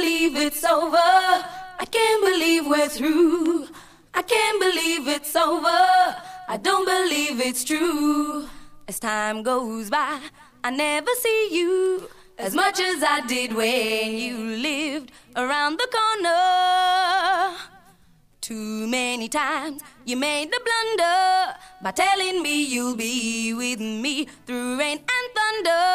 believe it's over. I can't believe we're through. I can't believe it's over. I don't believe it's true. As time goes by, I never see you as much as I did when you lived around the corner. Too many times you made the blunder by telling me you'll be with me through rain and thunder.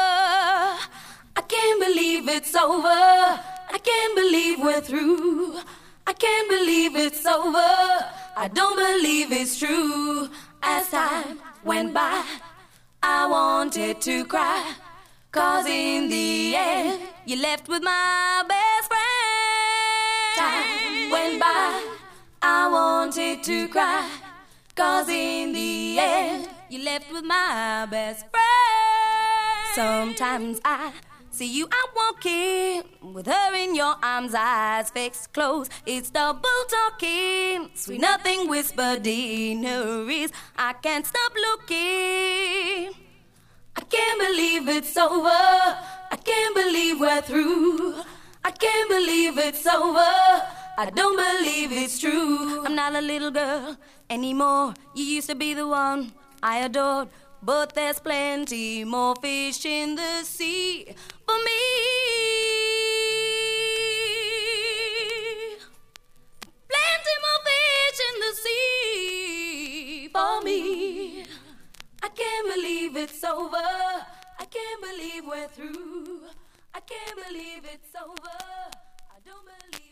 I can't believe it's over. I can't believe we're through. I can't believe it's over. I don't believe it's true. As time went by, I wanted to cry, 'cause in the end, you left with my best friend. Time went by, I wanted to cry, 'cause in the end, you left with my best friend. Sometimes I see you out walking with her in your arms, eyes fixed closed. It's double talking, sweet nothing whispered in her ears. I can't stop looking. I can't believe it's over. I can't believe we're through. I can't believe it's over. I don't believe it's true. I'm not a little girl anymore. You used to be the one I adored. But there's plenty more fish in the sea for me. Plenty more fish in the sea for me. I can't believe it's over. I can't believe we're through. I can't believe it's over. I don't believe